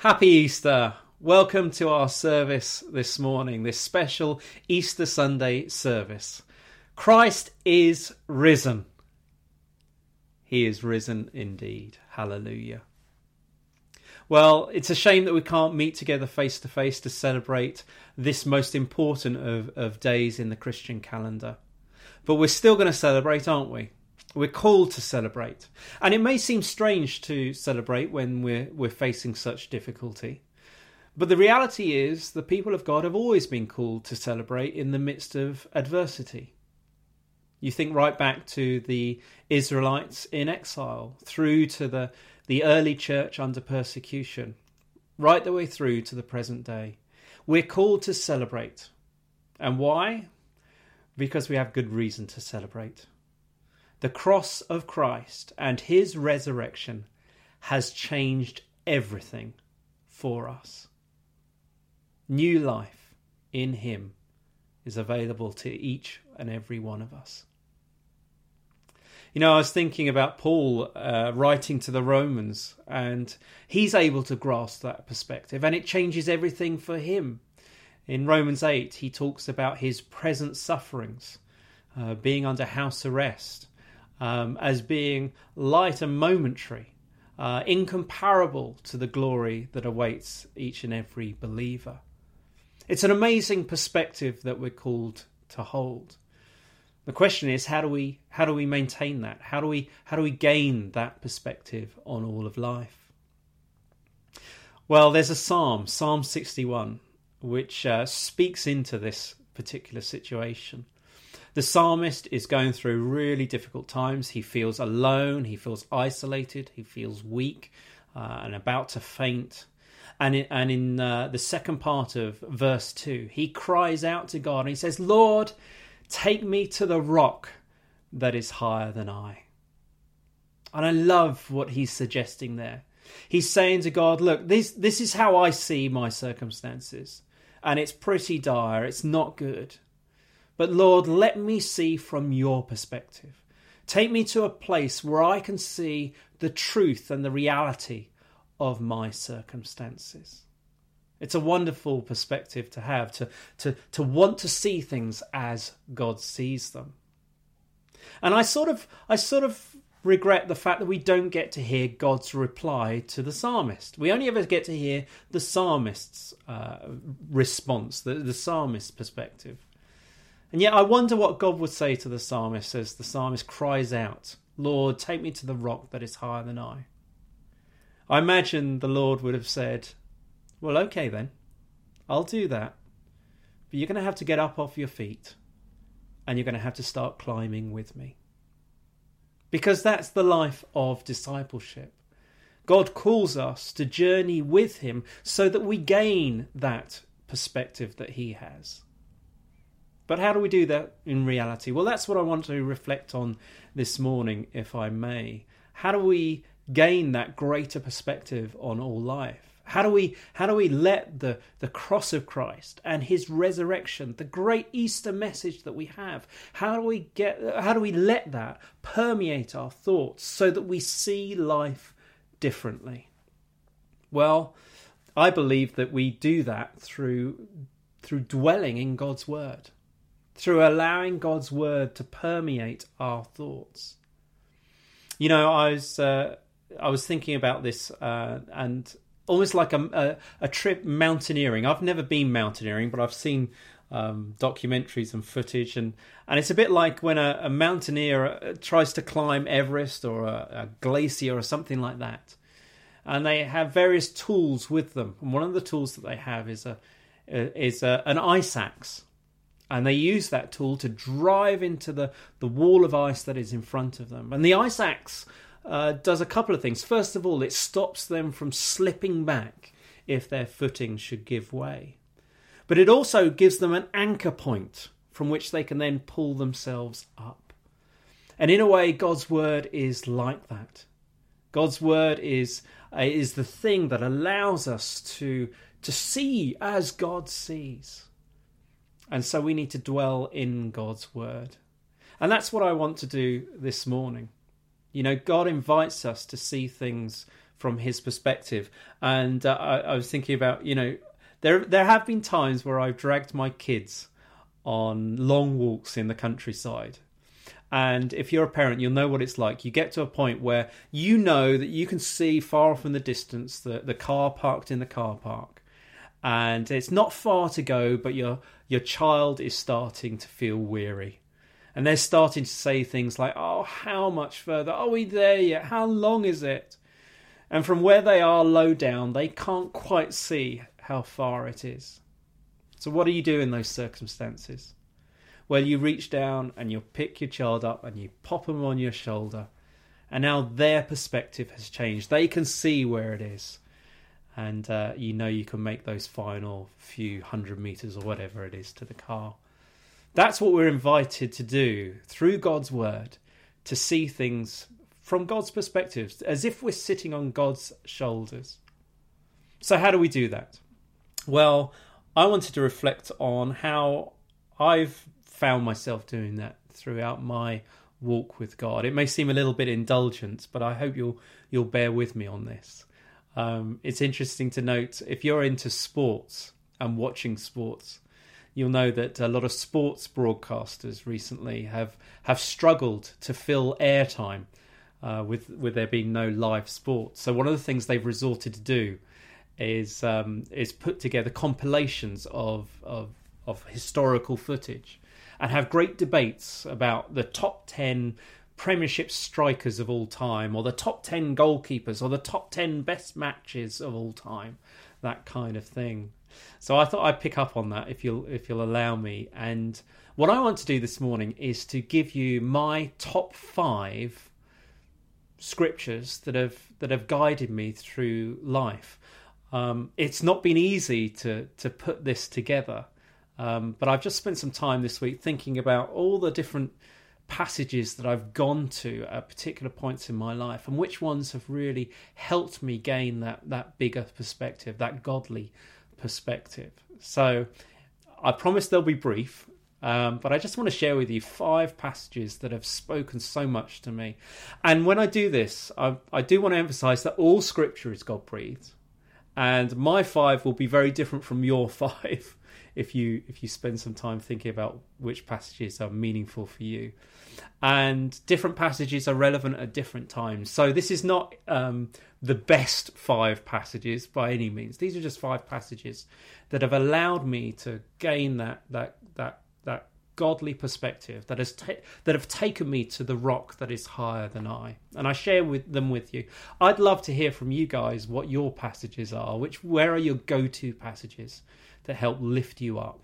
Happy Easter! Welcome to our service this morning, this special Easter Sunday service. Christ is risen. He is risen indeed. Hallelujah. Well, it's a shame that we can't meet together face to face to celebrate this most important of days in the Christian calendar. But we're still going to celebrate, aren't we? We're called to celebrate. And it may seem strange to celebrate when we're facing such difficulty. But the reality is the people of God have always been called to celebrate in the midst of adversity. You think right back to the Israelites in exile, through to the early church under persecution, right the way through to the present day. We're called to celebrate. And why? Because we have good reason to celebrate. The cross of Christ and his resurrection has changed everything for us. New life in him is available to each and every one of us. You know, I was thinking about Paul writing to the Romans, and he's able to grasp that perspective, and it changes everything for him. In Romans 8, he talks about his present sufferings, being under house arrest, as being light and momentary, incomparable to the glory that awaits each and every believer. It's an amazing perspective that we're called to hold. The question is, how do we maintain that? How do we gain that perspective on all of life? Well, there's a psalm, Psalm 61, which speaks into this particular situation. The psalmist is going through really difficult times. He feels alone, he feels isolated, he feels weak and about to faint. And in the second part of verse 2, he cries out to God and he says, "Lord, take me to the rock that is higher than I." And I love what he's suggesting there. He's saying to God, look, this is how I see my circumstances. And it's pretty dire, it's not good. But Lord, let me see from your perspective. Take me to a place where I can see the truth and the reality of my circumstances. It's a wonderful perspective to have, to want to see things as God sees them. And I sort of regret the fact that we don't get to hear God's reply to the psalmist. We only ever get to hear the psalmist's response, the psalmist's perspective. And yet I wonder what God would say to the psalmist as the psalmist cries out, "Lord, take me to the rock that is higher than I." I imagine the Lord would have said, "Well, okay then, I'll do that. But you're going to have to get up off your feet and you're going to have to start climbing with me." Because that's the life of discipleship. God calls us to journey with him so that we gain that perspective that he has. But how do we do that in reality? Well, that's what I want to reflect on this morning, if I may. How do we gain that greater perspective on all life? How do we let the cross of Christ and his resurrection, the great Easter message that we have, how do we let that permeate our thoughts so that we see life differently? Well, I believe that we do that through dwelling in God's word, through allowing God's word to permeate our thoughts. You know, I was thinking about this and almost like a trip mountaineering. I've never been mountaineering, but I've seen documentaries and footage, and it's a bit like when a mountaineer tries to climb Everest or a glacier or something like that. And they have various tools with them. And one of the tools that they have is an ice axe. And they use that tool to drive into the wall of ice that is in front of them. And the ice axe does a couple of things. First of all, it stops them from slipping back if their footing should give way. But it also gives them an anchor point from which they can then pull themselves up. And in a way, God's word is like that. God's word is the thing that allows us to see as God sees. And so we need to dwell in God's word. And that's what I want to do this morning. You know, God invites us to see things from his perspective. And I was thinking about, there have been times where I've dragged my kids on long walks in the countryside. And if you're a parent, you'll know what it's like. You get to a point where you know that you can see far off in the distance the car parked in the car park. And it's not far to go, but your child is starting to feel weary. And they're starting to say things like, oh, how much further? Are we there yet? How long is it? And from where they are low down, they can't quite see how far it is. So what do you do in those circumstances? Well, you reach down and you pick your child up and you pop them on your shoulder. And now their perspective has changed. They can see where it is. And you can make those final few 100 meters or whatever it is to the car. That's what we're invited to do through God's word, to see things from God's perspective, as if we're sitting on God's shoulders. So how do we do that? Well, I wanted to reflect on how I've found myself doing that throughout my walk with God. It may seem a little bit indulgent, but I hope you'll bear with me on this. It's interesting to note, if you're into sports and watching sports, you'll know that a lot of sports broadcasters recently have struggled to fill airtime with there being no live sports. So one of the things they've resorted to do is put together compilations of historical footage and have great debates about the top 10 Premiership strikers of all time, or the top 10 goalkeepers, or the top 10 best matches of all time, that kind of thing. So I thought I'd pick up on that if you'll allow me. And what I want to do this morning is to give you my top 5 scriptures that have guided me through life. It's not been easy to put this together, but I've just spent some time this week thinking about all the different passages that I've gone to at particular points in my life, and which ones have really helped me gain that bigger perspective, that godly perspective. So I promise they'll be brief, but I just want to share with you 5 passages that have spoken so much to me. And when I do this, I do want to emphasize that all scripture is God-breathed, and my 5 will be very different from your 5 if you spend some time thinking about which passages are meaningful for you. And different passages are relevant at different times. So this is not the best 5 passages by any means. These are just 5 passages that have allowed me to gain that godly perspective, that have taken me to the rock that is higher than I. And I share them with you. I'd love to hear from you guys what your passages are. Where are your go-to passages that help lift you up?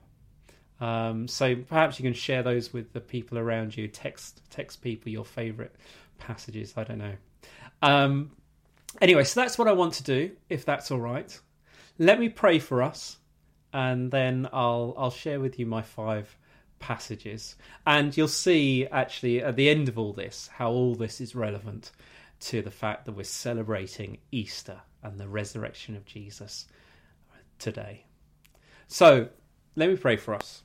So perhaps you can share those with the people around you. Text people your favourite passages. I don't know. Anyway, so that's what I want to do, if that's all right. Let me pray for us, and then I'll share with you my 5 passages. And you'll see, actually, at the end of all this, how all this is relevant to the fact that we're celebrating Easter and the resurrection of Jesus today. So, let me pray for us.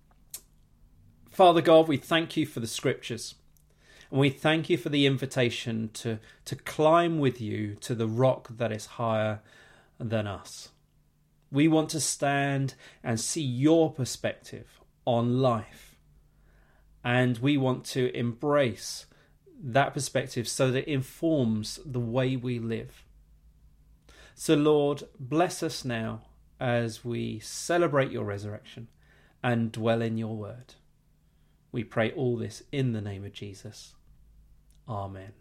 Father God, we thank you for the scriptures. And we thank you for the invitation to climb with you to the rock that is higher than us. We want to stand and see your perspective on life. And we want to embrace that perspective so that it informs the way we live. So Lord, bless us now as we celebrate your resurrection and dwell in your word. We pray all this in the name of Jesus. Amen.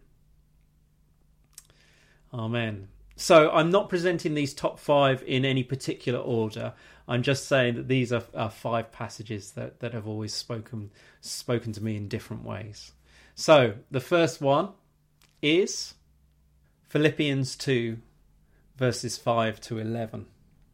Amen. So I'm not presenting these top 5 in any particular order. I'm just saying that these are 5 passages that have always spoken to me in different ways. So the first one is Philippians 2, verses 5 to 11.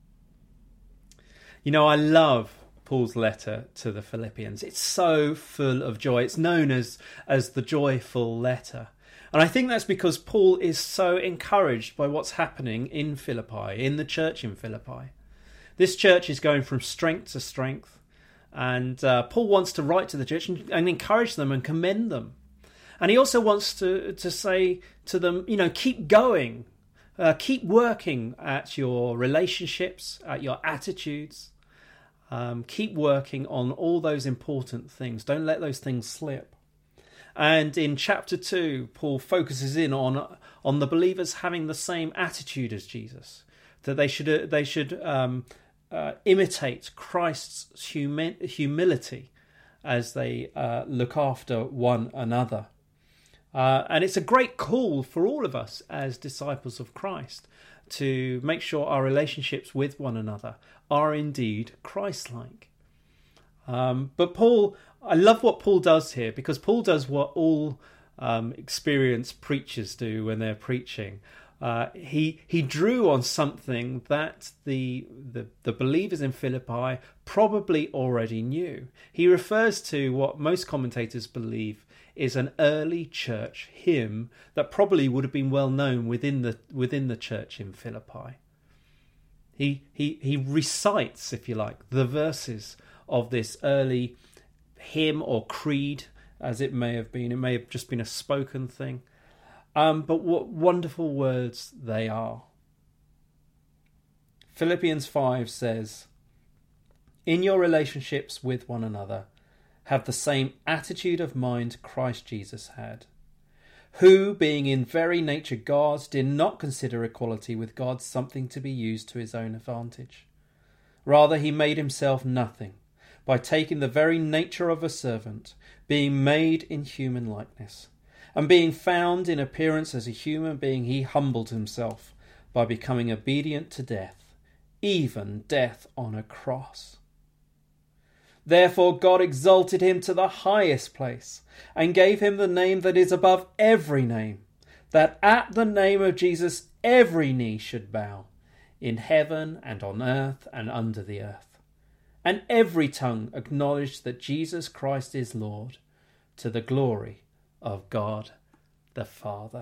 You know, I love Paul's letter to the Philippians. It's so full of joy. It's known as the joyful letter. And I think that's because Paul is so encouraged by what's happening in Philippi, in the church in Philippi. This church is going from strength to strength. And Paul wants to write to the church and encourage them and commend them. And he also wants to say to them, keep going. Keep working at your relationships, at your attitudes. Keep working on all those important things. Don't let those things slip. And in chapter 2, Paul focuses in on the believers having the same attitude as Jesus, that they should imitate Christ's humility as they look after one another. And it's a great call for all of us as disciples of Christ to make sure our relationships with one another are indeed Christ-like. But Paul, I love what Paul does here, because Paul does what all experienced preachers do when they're preaching. He drew on something that the believers in Philippi probably already knew. He refers to what most commentators believe is an early church hymn that probably would have been well known within the church in Philippi. He recites, if you like, the verses of this early hymn or creed, as it may have been. It may have just been a spoken thing. But what wonderful words they are. Philippians 5 says, "In your relationships with one another, have the same attitude of mind Christ Jesus had, who, being in very nature God, did not consider equality with God something to be used to his own advantage. Rather, he made himself nothing, by taking the very nature of a servant, being made in human likeness. And being found in appearance as a human being, he humbled himself by becoming obedient to death, even death on a cross. Therefore God exalted him to the highest place, and gave him the name that is above every name, that at the name of Jesus every knee should bow, in heaven and on earth and under the earth, and every tongue acknowledge that Jesus Christ is Lord, to the glory of God the Father."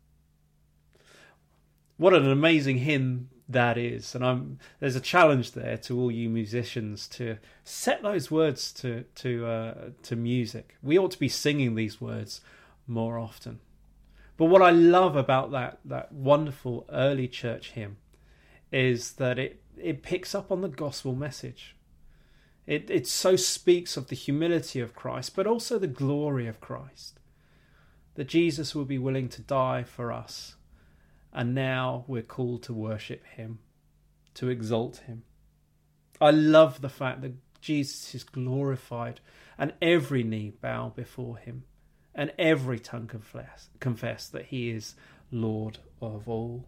What an amazing hymn that is. And there's a challenge there to all you musicians to set those words to music. We ought to be singing these words more often. But what I love about that wonderful early church hymn is that it picks up on the gospel message. It so speaks of the humility of Christ, but also the glory of Christ. That Jesus will be willing to die for us. And now we're called to worship him, to exalt him. I love the fact that Jesus is glorified and every knee bow before him and every tongue confess that he is Lord of all.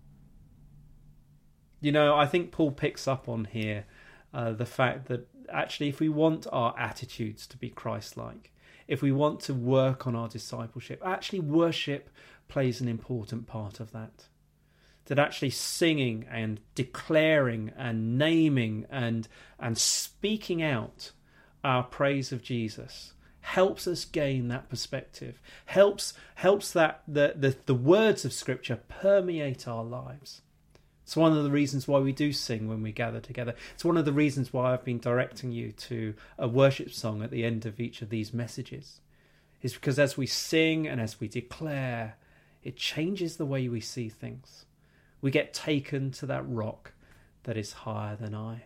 You know, I think Paul picks up on here the fact that actually if we want our attitudes to be Christ-like, if we want to work on our discipleship, actually worship plays an important part of that. That actually singing and declaring and naming and speaking out our praise of Jesus helps us gain that perspective, helps that the words of Scripture permeate our lives. It's one of the reasons why we do sing when we gather together. It's one of the reasons why I've been directing you to a worship song at the end of each of these messages. It's because as we sing and as we declare, it changes the way we see things. We get taken to that rock that is higher than I.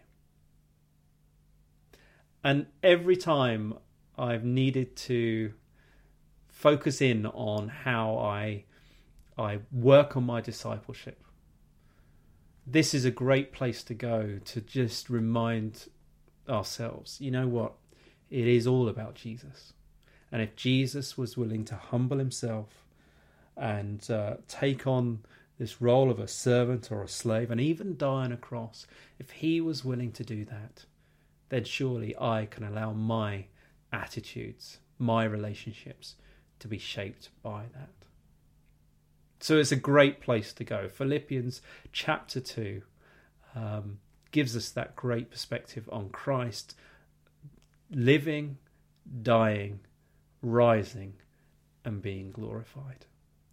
And every time I've needed to focus in on how I work on my discipleship, this is a great place to go to just remind ourselves, you know what? It is all about Jesus. And if Jesus was willing to humble himself and take on this role of a servant or a slave and even die on a cross, if he was willing to do that, then surely I can allow my attitudes, my relationships to be shaped by that. So it's a great place to go. Philippians chapter 2 gives us that great perspective on Christ living, dying, rising, and being glorified.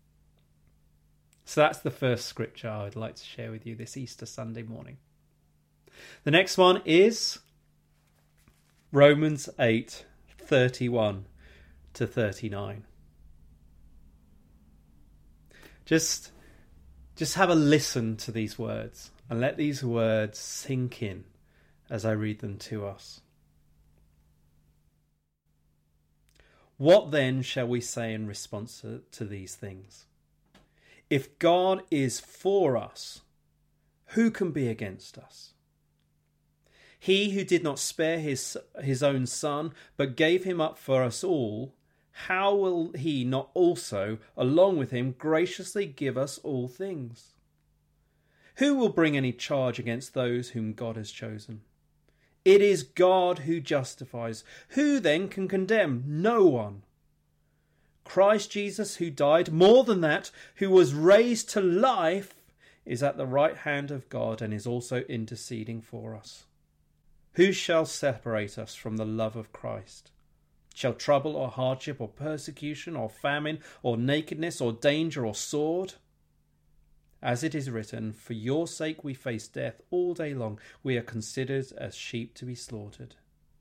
So that's the first scripture I would like to share with you this Easter Sunday morning. The next one is Romans 8:31 to 39. Just Just have a listen to these words and let these words sink in as I read them to us. What then shall we say in response to these things? If God is for us, who can be against us? He who did not spare his own son, but gave him up for us all, how will he not also, along with him, graciously give us all things? Who will bring any charge against those whom God has chosen? It is God who justifies. Who then can condemn? No one. Christ Jesus, who died, more than that, who was raised to life, is at the right hand of God and is also interceding for us. Who shall separate us from the love of Christ? Shall trouble or hardship or persecution or famine or nakedness or danger or sword? As it is written, for your sake we face death all day long. We are considered as sheep to be slaughtered.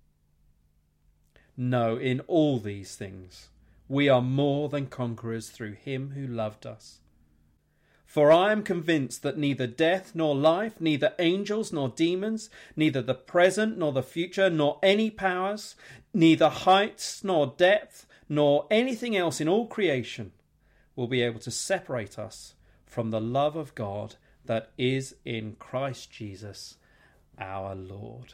No, in all these things we are more than conquerors through him who loved us. For I am convinced that neither death nor life, neither angels nor demons, neither the present nor the future, nor any powers, neither heights nor depth, nor anything else in all creation will be able to separate us from the love of God that is in Christ Jesus our Lord.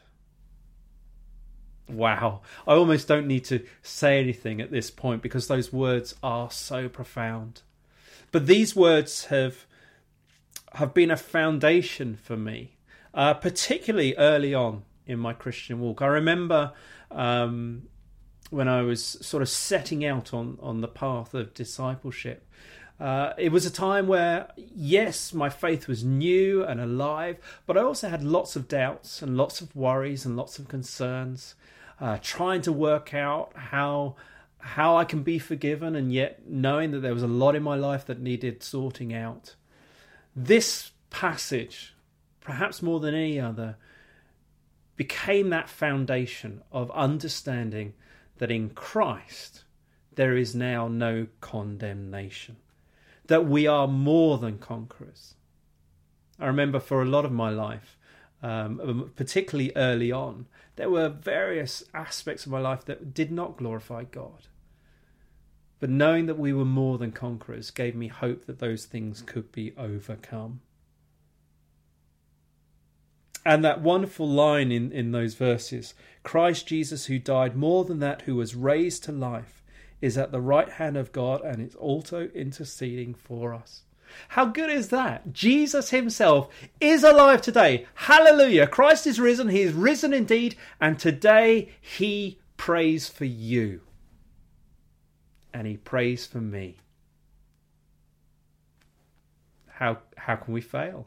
Wow, I almost don't need to say anything at this point because those words are so profound. But these words have been a foundation for me, particularly early on in my Christian walk. I remember when I was sort of setting out on the path of discipleship, it was a time where, yes, my faith was new and alive, but I also had lots of doubts and lots of worries and lots of concerns, trying to work out how I can be forgiven, and yet knowing that there was a lot in my life that needed sorting out. This passage, perhaps more than any other, became that foundation of understanding that in Christ there is now no condemnation, that we are more than conquerors. I remember for a lot of my life, particularly early on, there were various aspects of my life that did not glorify God. But knowing that we were more than conquerors gave me hope that those things could be overcome. And that wonderful line in those verses, Christ Jesus who died, more than that, who was raised to life, is at the right hand of God and is also interceding for us. How good is that? Jesus himself is alive today. Hallelujah. Christ is risen. He is risen indeed. And today he prays for you. And he prays for me. How can we fail?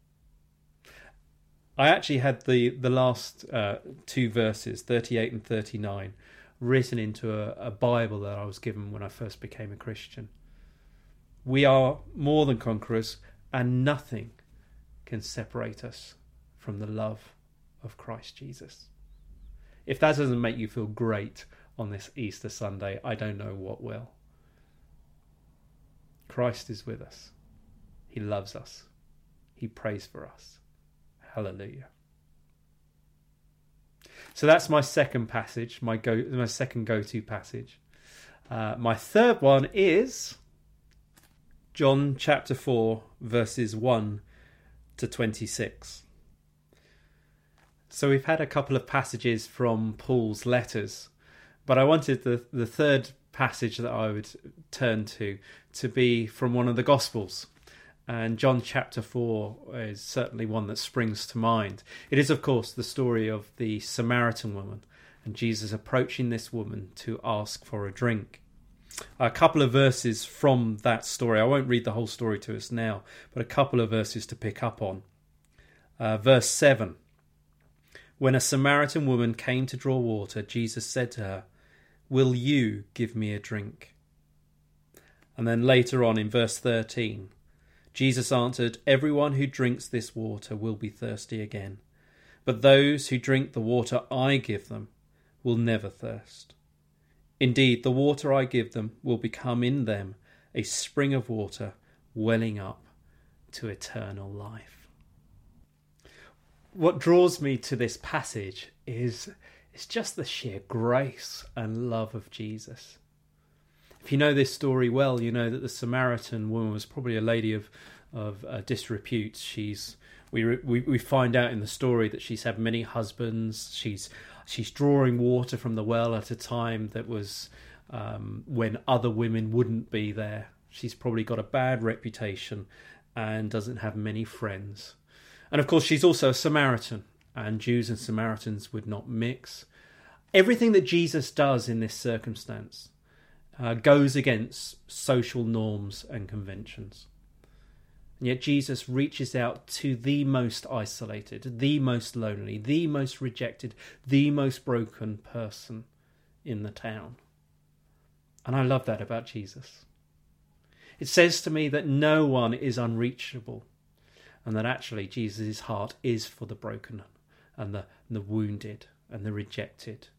I actually had the last two verses, 38 and 39, written into a Bible that I was given when I first became a Christian. We are more than conquerors, and nothing can separate us from the love of Christ Jesus. If that doesn't make you feel great on this Easter Sunday, I don't know what will. Christ is with us. He loves us. He prays for us. Hallelujah. So that's my second passage, my second go-to passage. My third one is John chapter 4, verses 1 to 26. So we've had a couple of passages from Paul's letters, but I wanted the third passage that I would turn to be from one of the Gospels. And John chapter 4 is certainly one that springs to mind. It is, of course, the story of the Samaritan woman and Jesus approaching this woman to ask for a drink. A couple of verses from that story. I won't read the whole story to us now, but a couple of verses to pick up on. Verse 7. When a Samaritan woman came to draw water, Jesus said to her, "Will you give me a drink?" And then later on in verse 13, Jesus answered, "Everyone who drinks this water will be thirsty again, but those who drink the water I give them will never thirst. Indeed, the water I give them will become in them a spring of water welling up to eternal life. What draws me to this passage is just the sheer grace and love of Jesus. If you know this story well, you know that the Samaritan woman was probably a lady of disrepute. We find out in the story that she's had many husbands. She's drawing water from the well at a time that was when other women wouldn't be there. She's probably got a bad reputation and doesn't have many friends. And of course, she's also a Samaritan, and Jews and Samaritans would not mix. Everything that Jesus does in this circumstance goes against social norms and conventions. And yet Jesus reaches out to the most isolated, the most lonely, the most rejected, the most broken person in the town. And I love that about Jesus. It says to me that no one is unreachable, and that actually Jesus' heart is for the broken and the wounded and the rejected.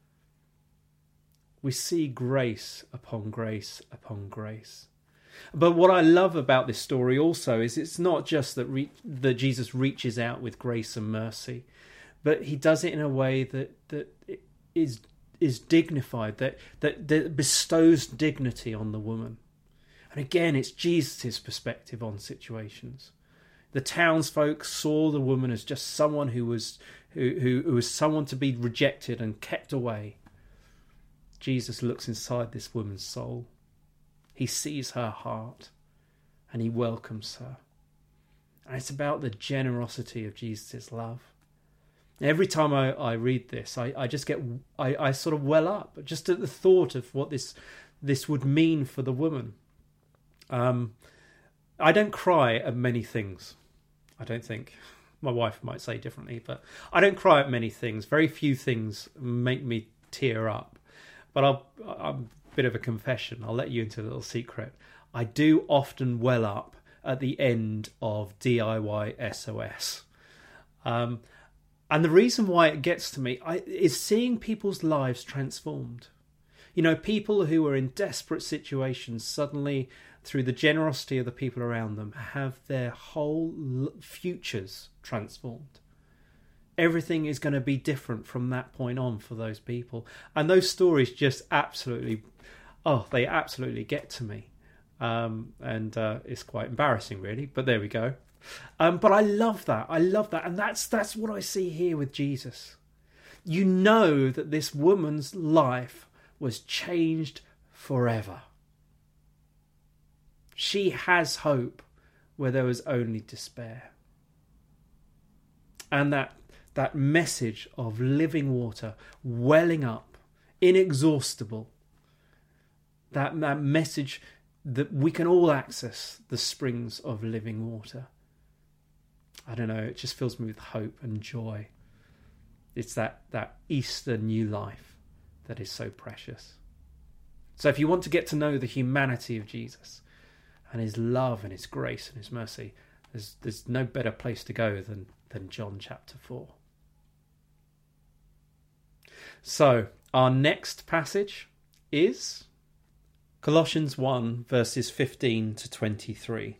We see grace upon grace upon grace. But what I love about this story also is it's not just that Jesus reaches out with grace and mercy, but he does it in a way that is dignified, that bestows dignity on the woman. And again, it's Jesus' perspective on situations. The townsfolk saw the woman as just someone who was someone to be rejected and kept away. Jesus looks inside this woman's soul. He sees her heart and he welcomes her. And it's about the generosity of Jesus' love. Every time I read this, I just I sort of well up just at the thought of what this would mean for the woman. I don't cry at many things. I don't think. My wife might say differently, but I don't cry at many things. Very few things make me tear up. But I'm a bit of a confession. I'll let you into a little secret. I do often well up at the end of DIY SOS. And the reason why it gets to me is seeing people's lives transformed. You know, people who are in desperate situations suddenly, through the generosity of the people around them, have their whole futures transformed. Everything is going to be different from that point on for those people. And those stories just absolutely get to me. And it's quite embarrassing, really. But there we go. But I love that. And that's what I see here with Jesus. You know that this woman's life was changed forever. She has hope where there was only despair. And that message of living water welling up, inexhaustible, that message that we can all access the springs of living water. I don't know, it just fills me with hope and joy. It's that Easter new life that is so precious. So if you want to get to know the humanity of Jesus and his love and his grace and his mercy, there's no better place to go than John chapter 4. So our next passage is Colossians 1 verses 15 to 23.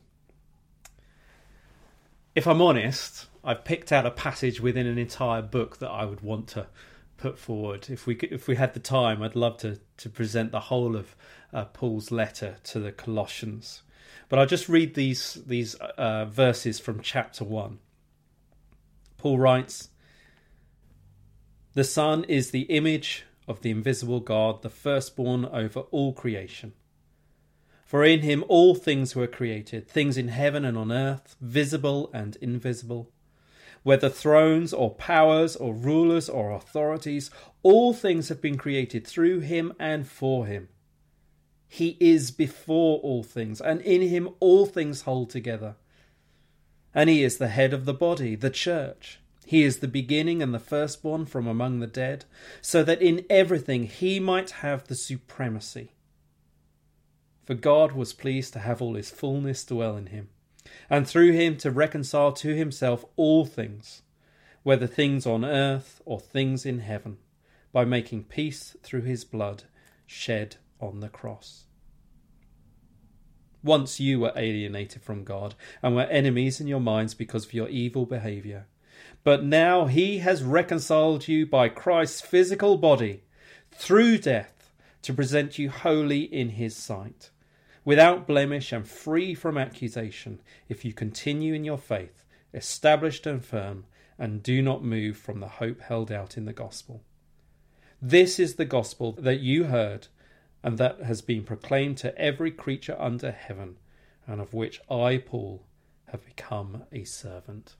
If I'm honest, I've picked out a passage within an entire book that I would want to put forward. If we had the time, I'd love to present the whole of Paul's letter to the Colossians. But I'll just read these verses from chapter 1. Paul writes, "The Son is the image of the invisible God, the firstborn over all creation. For in him all things were created, things in heaven and on earth, visible and invisible. Whether thrones or powers or rulers or authorities, all things have been created through him and for him. He is before all things, and in him all things hold together. And he is the head of the body, the church. He is the beginning and the firstborn from among the dead, so that in everything he might have the supremacy. For God was pleased to have all his fullness dwell in him, and through him to reconcile to himself all things, whether things on earth or things in heaven, by making peace through his blood shed on the cross." Once you were alienated from God and were enemies in your minds because of your evil behaviour. But now he has reconciled you by Christ's physical body through death to present you holy in his sight, without blemish and free from accusation, if you continue in your faith, established and firm, and do not move from the hope held out in the gospel. This is the gospel that you heard, and that has been proclaimed to every creature under heaven, and of which I, Paul, have become a servant.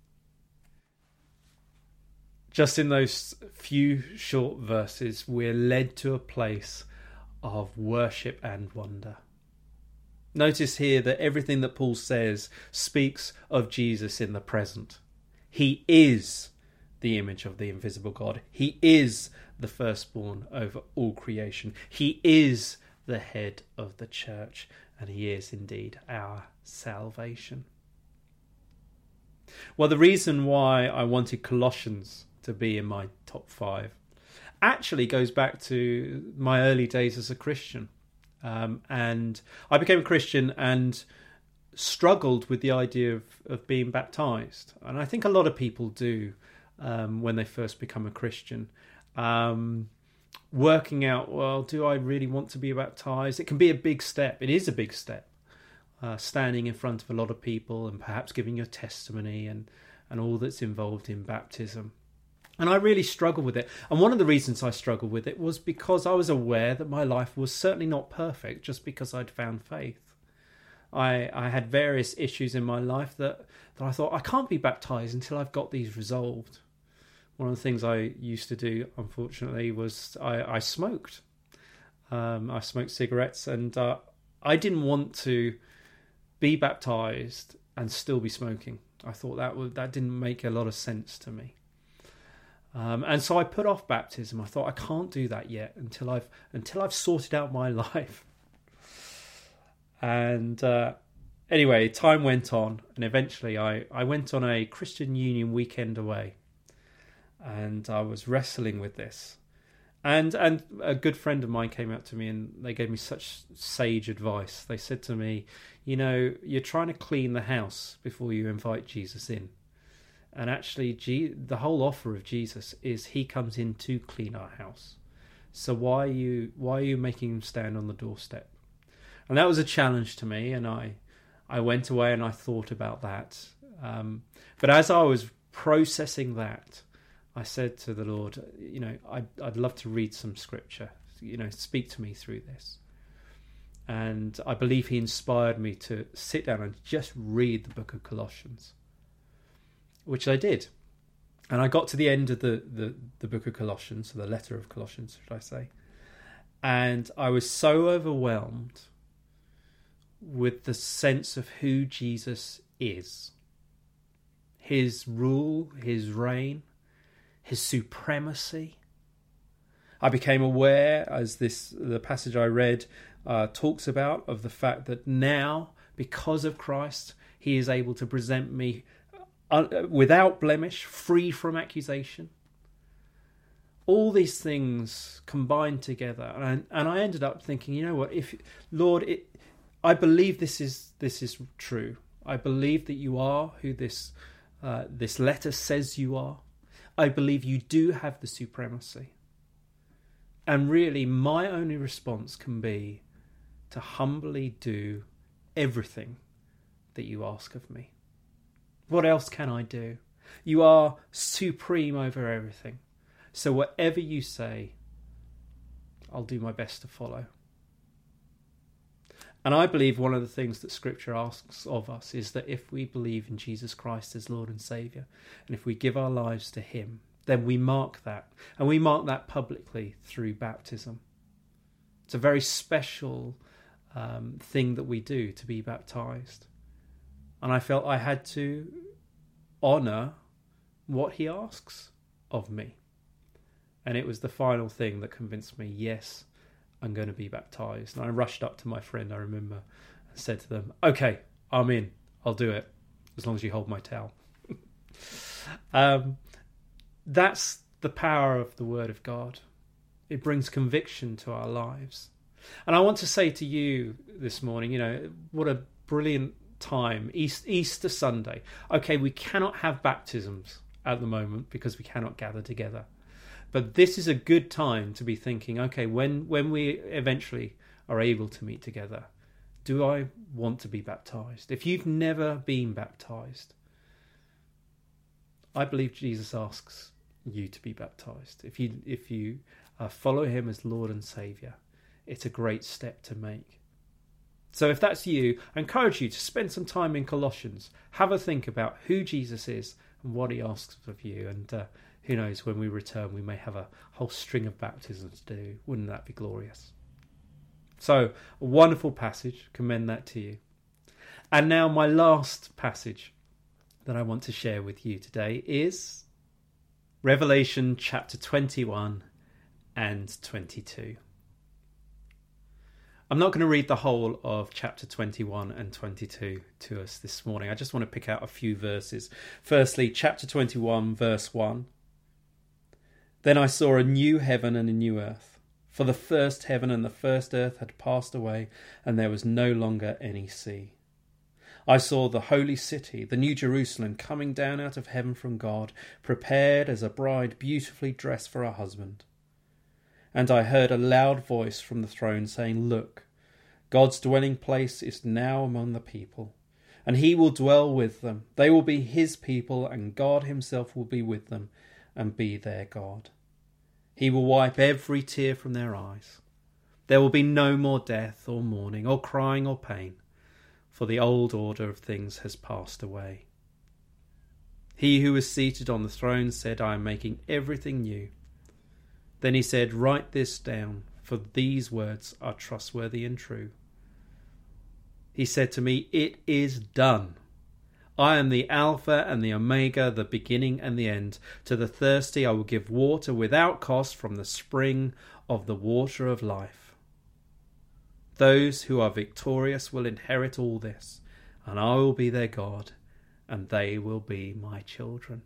Just in those few short verses, we're led to a place of worship and wonder. Notice here that everything that Paul says speaks of Jesus in the present. He is the image of the invisible God. He is the firstborn over all creation. He is the head of the church, and he is indeed our salvation. Well, the reason why I wanted Colossians to be in my top 5 actually goes back to my early days as a Christian. And I became a Christian and struggled with the idea of being baptized. And I think a lot of people do when they first become a Christian. Working out, well, do I really want to be baptized? It can be a big step. It is a big step. Standing in front of a lot of people and perhaps giving your testimony and all that's involved in baptism. And I really struggled with it. And one of the reasons I struggled with it was because I was aware that my life was certainly not perfect just because I'd found faith. I had various issues in my life that I thought, I can't be baptized until I've got these resolved. One of the things I used to do, unfortunately, was I smoked. I smoked cigarettes, and I didn't want to be baptized and still be smoking. I thought that didn't make a lot of sense to me. And so I put off baptism. I thought, I can't do that yet until I've sorted out my life. And anyway, time went on, and eventually I went on a Christian Union weekend away, and I was wrestling with this. And a good friend of mine came up to me, and they gave me such sage advice. They said to me, you're trying to clean the house before you invite Jesus in. And actually, the whole offer of Jesus is he comes in to clean our house. So why are you making him stand on the doorstep? And that was a challenge to me, and I went away and I thought about that. But as I was processing that, I said to the Lord, I'd love to read some scripture. Speak to me through this. And I believe he inspired me to sit down and just read the book of Colossians, which I did. And I got to the end of the book of Colossians, or the letter of Colossians, should I say. And I was so overwhelmed with the sense of who Jesus is. His rule, his reign, his supremacy. I became aware, as the passage I read talks about, of the fact that now, because of Christ, he is able to present me without blemish, free from accusation. All these things combined together, and I ended up thinking, you know what, Lord, I believe this is true. I believe that you are who this letter says you are. I believe you do have the supremacy. And really, my only response can be to humbly do everything that you ask of me. What else can I do? You are supreme over everything. So whatever you say, I'll do my best to follow. And I believe one of the things that Scripture asks of us is that if we believe in Jesus Christ as Lord and Saviour, and if we give our lives to him, then we mark that. And we mark that publicly through baptism. It's a very special thing that we do, to be baptised. And I felt I had to honour what he asks of me. And it was the final thing that convinced me, yes, I'm going to be baptised. And I rushed up to my friend, I remember, and said to them, okay, I'm in. I'll do it, as long as you hold my towel. That's the power of the Word of God. It brings conviction to our lives. And I want to say to you this morning, what a brilliant time, Easter Sunday. Okay, we cannot have baptisms at the moment because we cannot gather together. But this is a good time to be thinking, okay, when we eventually are able to meet together, do I want to be baptized? If you've never been baptized, I believe Jesus asks you to be baptized. If you follow him as Lord and Saviour, it's a great step to make. So if that's you, I encourage you to spend some time in Colossians. Have a think about who Jesus is and what he asks of you. And who knows, when we return, we may have a whole string of baptisms to do. Wouldn't that be glorious? So, a wonderful passage. Commend that to you. And now my last passage that I want to share with you today is Revelation chapter 21 and 22. I'm not going to read the whole of chapter 21 and 22 to us this morning. I just want to pick out a few verses. Firstly, chapter 21, verse 1. Then I saw a new heaven and a new earth, for the first heaven and the first earth had passed away, and there was no longer any sea. I saw the holy city, the new Jerusalem, coming down out of heaven from God, prepared as a bride beautifully dressed for her husband. And I heard a loud voice from the throne saying, Look, God's dwelling place is now among the people, and he will dwell with them. They will be his people, and God himself will be with them and be their God. He will wipe every tear from their eyes. There will be no more death or mourning or crying or pain, for the old order of things has passed away. He who was seated on the throne said, I am making everything new. Then he said, Write this down, for these words are trustworthy and true. He said to me, It is done. I am the Alpha and the Omega, the beginning and the end. To the thirsty I will give water without cost from the spring of the water of life. Those who are victorious will inherit all this, and I will be their God, and they will be my children.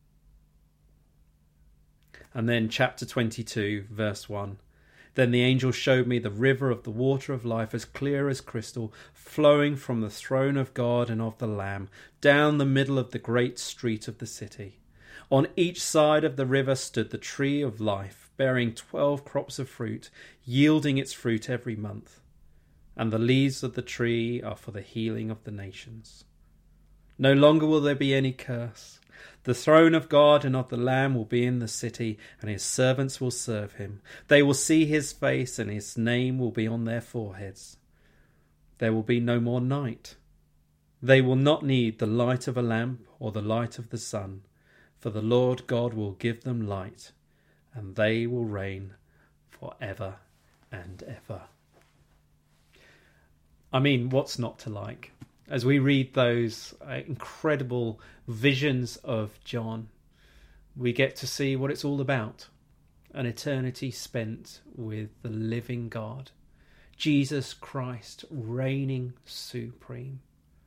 And then chapter 22, verse 1. Then the angel showed me the river of the water of life, as clear as crystal, flowing from the throne of God and of the Lamb, down the middle of the great street of the city. On each side of the river stood the tree of life, bearing 12 crops of fruit, yielding its fruit every month. And the leaves of the tree are for the healing of the nations. No longer will there be any curse. The throne of God and of the Lamb will be in the city, and his servants will serve him. They will see his face, and his name will be on their foreheads. There will be no more night. They will not need the light of a lamp or the light of the sun, for the Lord God will give them light, and they will reign forever and ever. I mean, what's not to like? As we read those incredible visions of John, we get to see what it's all about. An eternity spent with the living God, Jesus Christ reigning supreme.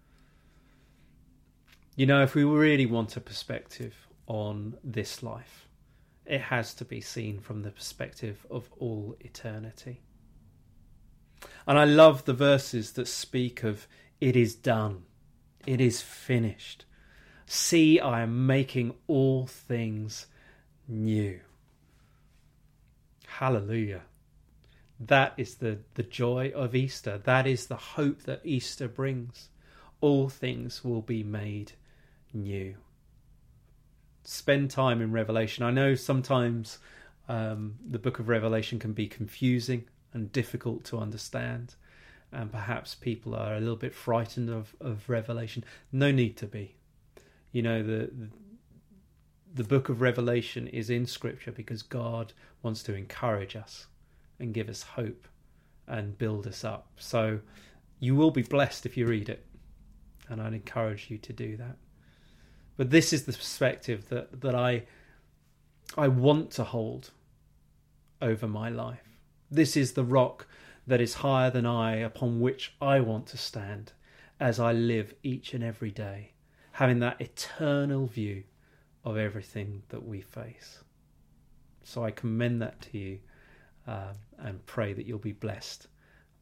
You know, if we really want a perspective on this life, it has to be seen from the perspective of all eternity. And I love the verses that speak of it is done. It is finished. See, I am making all things new. Hallelujah. That is the joy of Easter. That is the hope that Easter brings. All things will be made new. Spend time in Revelation. I know sometimes the book of Revelation can be confusing and difficult to understand. And perhaps people are a little bit frightened of Revelation. No need to be. You know, the book of Revelation is in Scripture because God wants to encourage us and give us hope and build us up. So you will be blessed if you read it. And I'd encourage you to do that. But this is the perspective that I want to hold over my life. This is the rock that is higher than I, upon which I want to stand as I live each and every day, having that eternal view of everything that we face. So I commend that to you and pray that you'll be blessed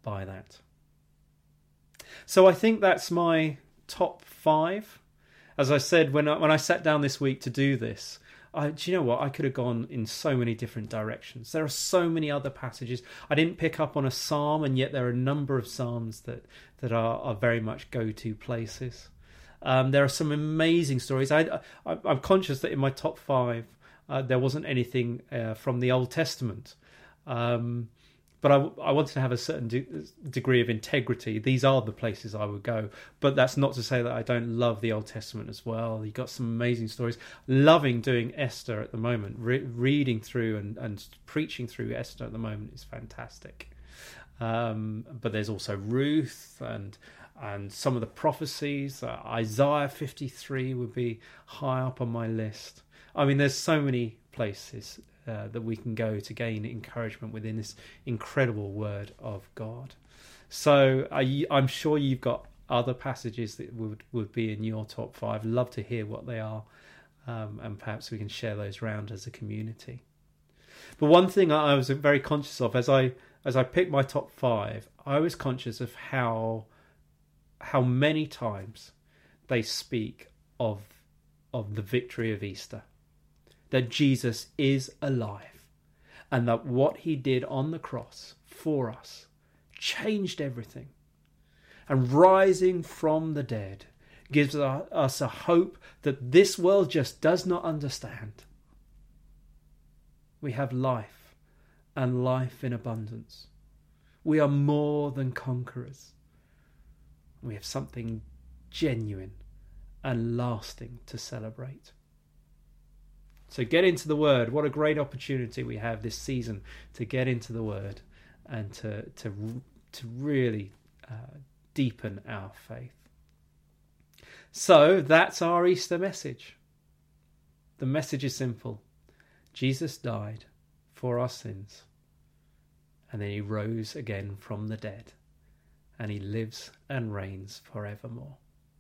by that. So I think that's my top 5. As I said, when I sat down this week to do this, do you know what? I could have gone in so many different directions. There are so many other passages. I didn't pick up on a psalm, and yet there are a number of psalms that are very much go-to places. There are some amazing stories. I'm conscious that in my top 5, there wasn't anything from the Old Testament. But I wanted to have a certain degree of integrity. These are the places I would go. But that's not to say that I don't love the Old Testament as well. You've got some amazing stories. Loving doing Esther at the moment. Reading through and preaching through Esther at the moment is fantastic. But there's also Ruth and some of the prophecies. Isaiah 53 would be high up on my list. I mean, there's so many places that we can go to gain encouragement within this incredible word of God. So I'm sure you've got other passages that would be in your top 5. Love to hear what they are, and perhaps we can share those around as a community. But one thing I was very conscious of as I picked my top 5, I was conscious of how many times they speak of the victory of Easter. That Jesus is alive, and that what he did on the cross for us changed everything. And rising from the dead gives us a hope that this world just does not understand. We have life, and life in abundance. We are more than conquerors. We have something genuine and lasting to celebrate. So get into the Word. What a great opportunity we have this season to get into the Word and to really deepen our faith. So that's our Easter message. The message is simple. Jesus died for our sins, and then he rose again from the dead, and he lives and reigns forevermore.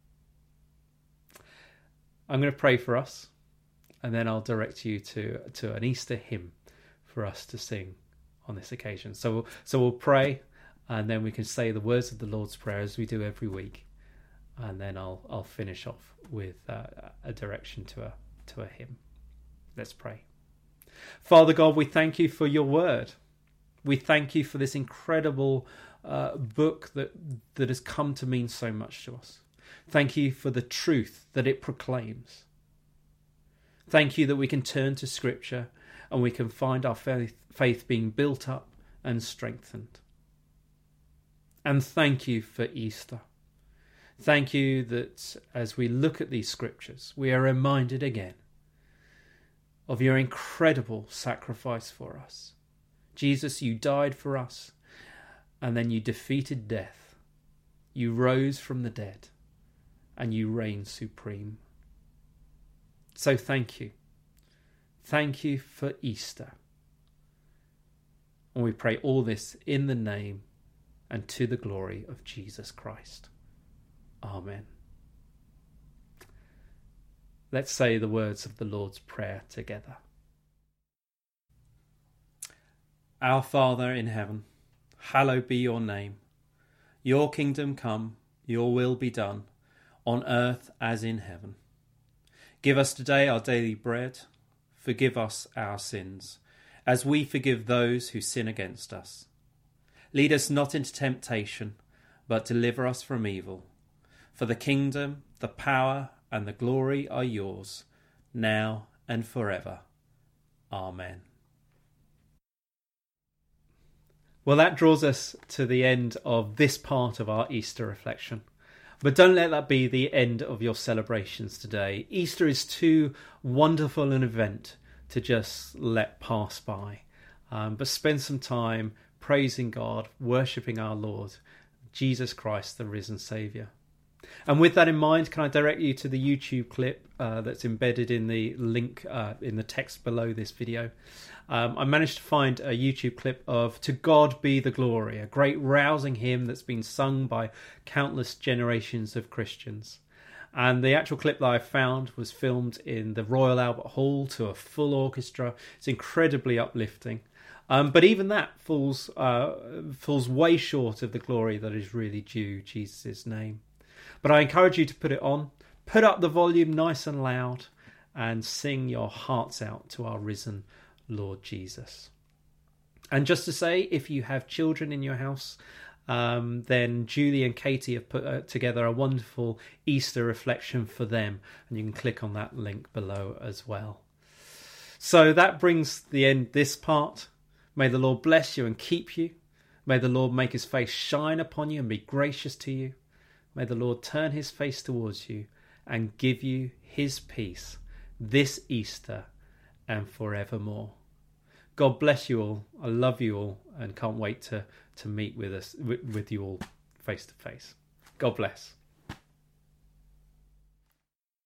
I'm going to pray for us. And then I'll direct you to an Easter hymn for us to sing on this occasion. So we'll pray, and then we can say the words of the Lord's Prayer as we do every week. And then I'll finish off with a direction to a hymn. Let's pray. Father God, we thank you for your word. We thank you for this incredible book that has come to mean so much to us. Thank you for the truth that it proclaims. Thank you that we can turn to Scripture and we can find our faith being built up and strengthened. And thank you for Easter. Thank you that as we look at these Scriptures, we are reminded again of your incredible sacrifice for us. Jesus, you died for us, and then you defeated death. You rose from the dead, and you reign supreme. So thank you. Thank you for Easter. And we pray all this in the name and to the glory of Jesus Christ. Amen. Let's say the words of the Lord's Prayer together. Our Father in heaven, hallowed be your name. Your kingdom come, your will be done, on earth as in heaven. Give us today our daily bread. Forgive us our sins, as we forgive those who sin against us. Lead us not into temptation, but deliver us from evil. For the kingdom, the power, and the glory are yours, now and forever. Amen. Well, that draws us to the end of this part of our Easter reflection. But don't let that be the end of your celebrations today. Easter is too wonderful an event to just let pass by. But spend some time praising God, worshipping our Lord, Jesus Christ, the risen Saviour. And with that in mind, can I direct you to the YouTube clip that's embedded in the link in the text below this video. I managed to find a YouTube clip of To God Be the Glory, a great rousing hymn that's been sung by countless generations of Christians. And the actual clip that I found was filmed in the Royal Albert Hall to a full orchestra. It's incredibly uplifting. But even that falls way short of the glory that is really due Jesus' name. But I encourage you to put it on, put up the volume nice and loud, and sing your hearts out to our risen Lord Jesus. And just to say, if you have children in your house, then Julie and Katie have put together a wonderful Easter reflection for them, and you can click on that link below as well. So that brings the end this part. May the Lord bless you and keep you. May the Lord make his face shine upon you and be gracious to you. May the Lord turn his face towards you and give you his peace this Easter and forevermore. God bless you all. I love you all and can't wait to meet with you all face to face. God bless.